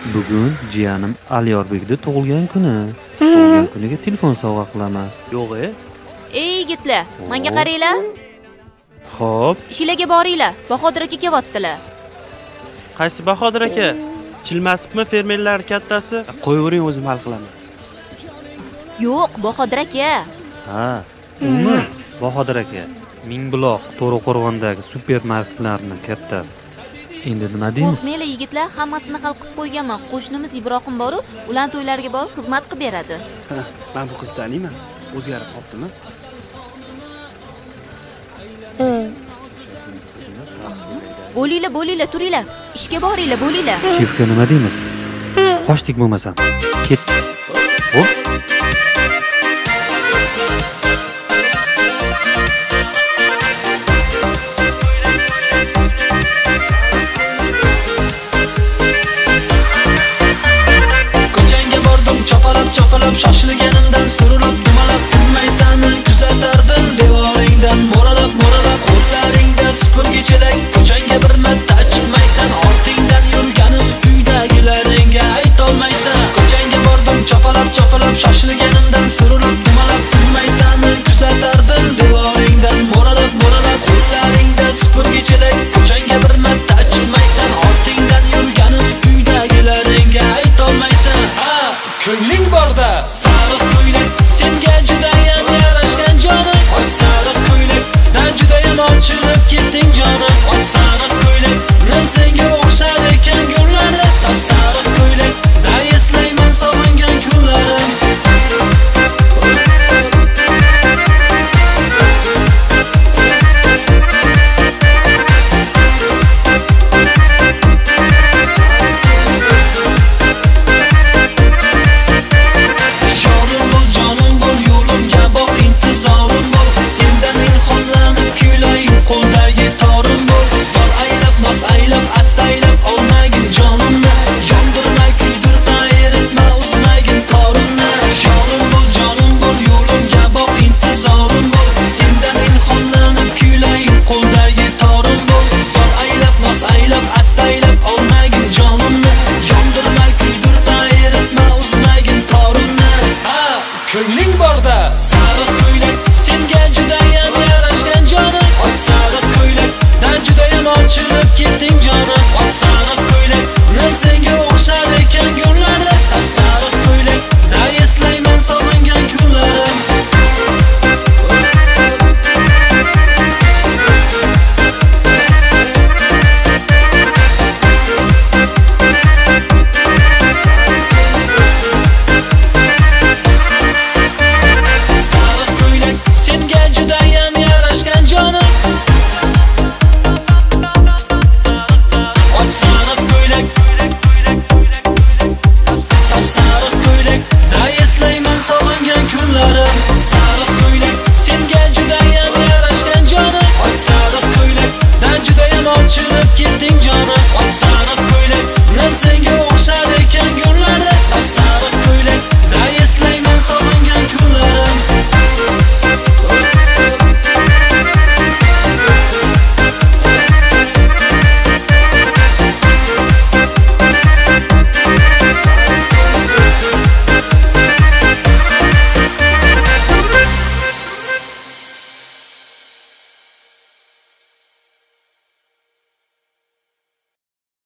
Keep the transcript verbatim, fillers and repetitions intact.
Bugun jiyanim Alyorbekning tug'ilgan kuni. Tug'ilgan kuniga telefon sovg'a qilaman. Yo'q-e. Ey yigitlar, menga qaranglar. Xo'p, Ishlarga boringlar. Bahodir aka kelyaptilar. Qaysi Bahodir aka? Chilmasibmi fermerlar kattasi? Qo'yavering, o'zim hal qilaman. Yo'q, Bahodir aka. ha, umi Bahodir aka. Mingbuloq, To'raqo'rg'ondagi supermarketlarning kattasi. Endi nima deymiz? Qo'rqmanglar yigitlar, hammasini hal qilib qo'yganman. Qo'shnimiz Ibrohim bor-u, ular to'ylariga borib xizmat qilib beradi. Men bu qizni taniyman. O'zgarib qoptimi? Bo'linglar, bo'linglar, turinglar. Ishga boringlar, bo'linglar. Shefga nima deymiz? Qochdik bo'lmasam. Ketdik.